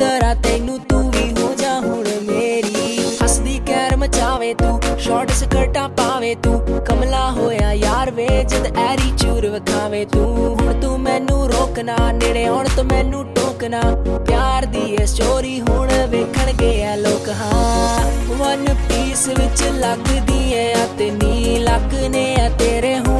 करा तैनू तू भी हो जा हुण मेरी हसदी कैर मचावे तू शॉर्ट स्कर्टां पावे तू कमला होया यार वे जद ऐरी चूर विखावे तू हुण तू मैनू रोकना नेड़े आउण तो मैनू टोकना प्यार दी ए स्टोरी हुण वेखणगे आ लोक हाँ वन पीस विच लगदी